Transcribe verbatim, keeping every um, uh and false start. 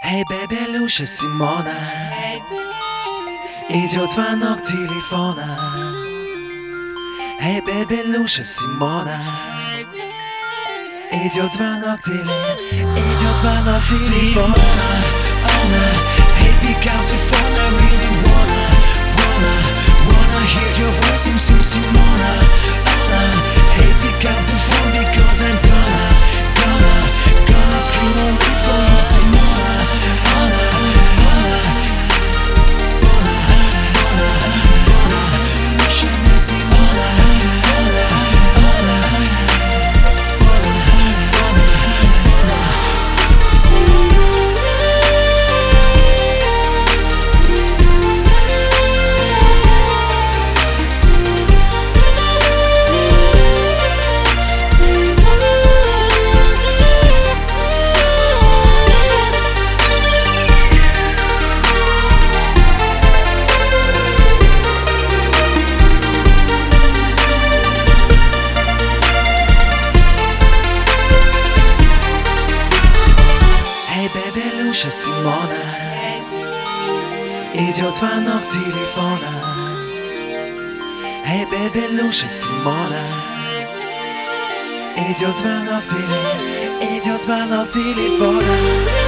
Hey baby, Lucia Simona, idiots vannak telefona. Hey baby, Lucia Simona, idiots vannak tele, idiots vannak telefona. Ona, hey pick up the phone, I really wanna, wanna, wanna hear your voice, Sim Sim Simona. Ona, hey pick up the phone because I'm gonna, gonna, gonna scream all night for you, Simona. Ona, Ona, Ona, Ona, Ona, Lucia Simona. Ona, Ona, Ona, Ona, Ona. Lucia Simona, idiots vannak telefona. Hey baby, Lucia Simona, idiots vannak tele, idiots vannak telefona.